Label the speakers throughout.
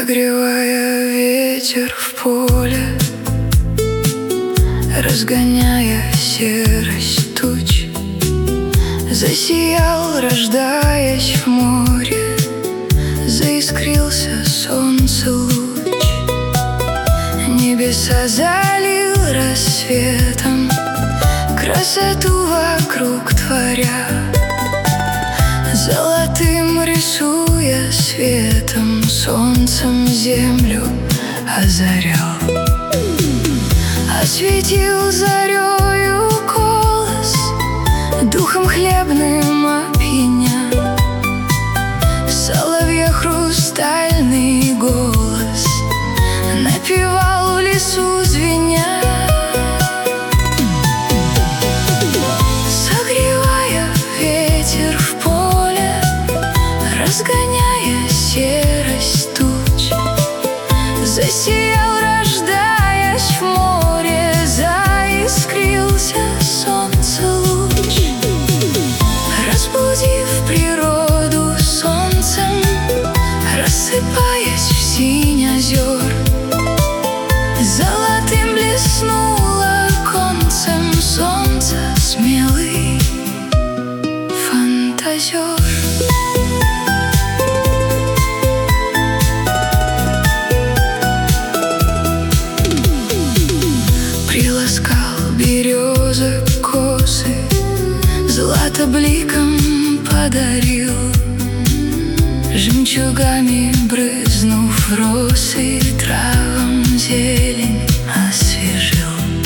Speaker 1: Согревая ветер в поле, разгоняя серость туч, засиял, рождаясь в море, заискрился солнце луч. Небеса залил рассветом, красоту вокруг творя, золотым рисуя светом, солнцем землю озарял. Осветил зарею колос, духом хлебным опьяня, соловья хрустальный голос напевал в лесу звеня. Согревая ветер в поле, разгоняя серость туч, засиял, рождаясь в море, заискрился солнце луч. Разбудив природу солнцем, рассыпаясь в синь озер, золотым блеснуло концем солнца смелый фантазер. Приласкал березы косы, злато бликом подарил, жемчугами брызнув росы, травам зелень освежил.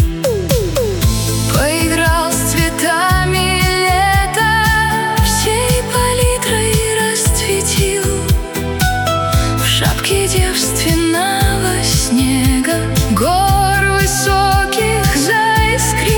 Speaker 1: Поиграл с цветами лета, всей палитрой расцветил, в шапке девственного снега гор высоких заискрил.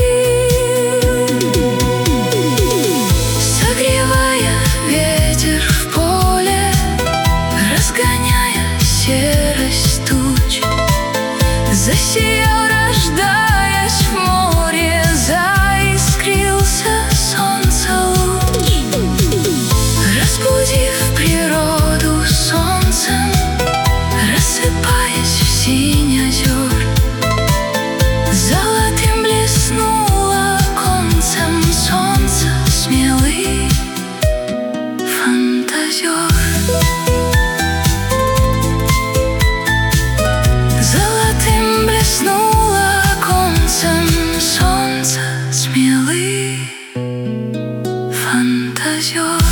Speaker 1: Согревая ветер в поле, разгоняя серость туч, засиял, рождаясь в море, заискрился солнце луч. Разбудив природу солнцем, рассыпаясь в синь озер, золотым блеснуло концем солнца смелый фантазер. Золотым блеснуло концем солнца смелый фантазер.